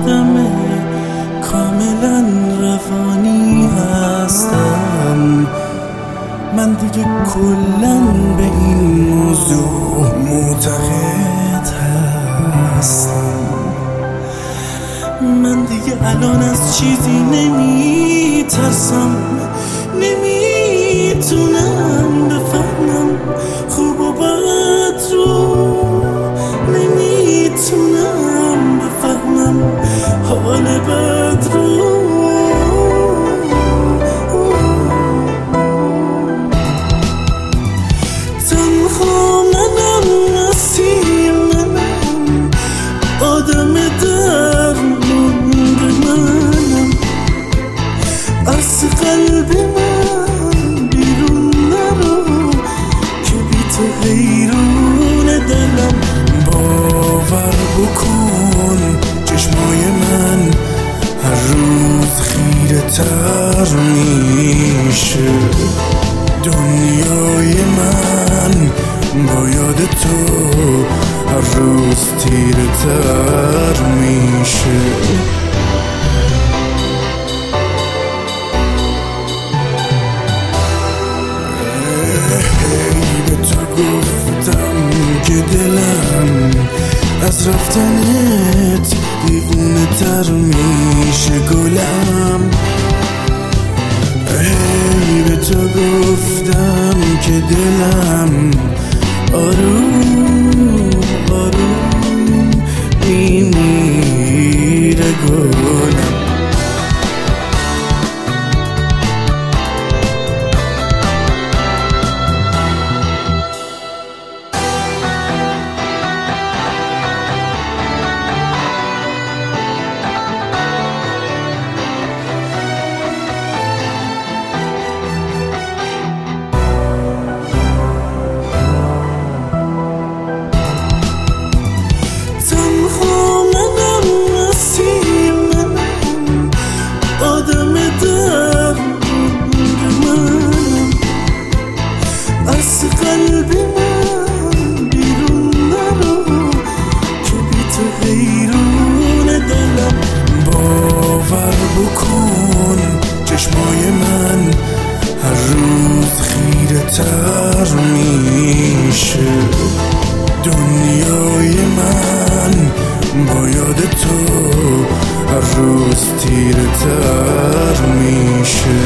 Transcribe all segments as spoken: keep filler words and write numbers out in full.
آدم کاملا روانی هستم. من دیگه کلن به این موضوع معتقد هستم. من دیگه الان از چیزی نمی ترسم، نمیتونم بفهمم خوب و بد رو، نمیتونم بفهمم حال بد رو. تنها منم، مسیر منم، آدم درمونده منم، از قلب من بیرون نرو که بی تو حیرون دلم. باور بکن چشمای من هر روز خیره تر میشه. دنیای من با یاد تو هر روز تیره تر میشه. گفتم که دلم از رفتنت دیوونه تر میشه گلم. هی به تو گفتم که دلم آروم آروم میمیره گلم. از قلب من بیرون نرو که بی تو حیرون دلم. باور بکن چشمای من هر روز خیره تر میشه. دنیای من با یاد تو هر روز تیره تر میشه.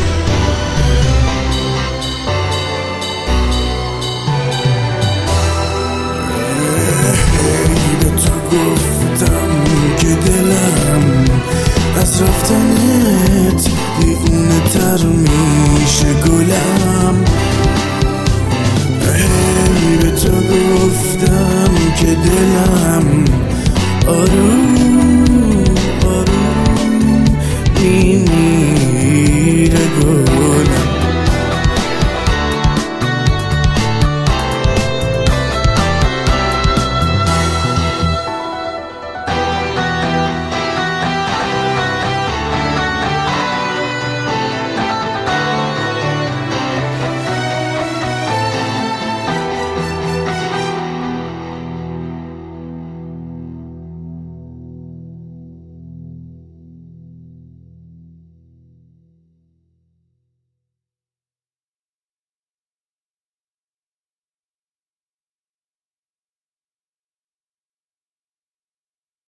گفتم که دلم از رفتنت دیوونه تر میشه گلم. هی به تو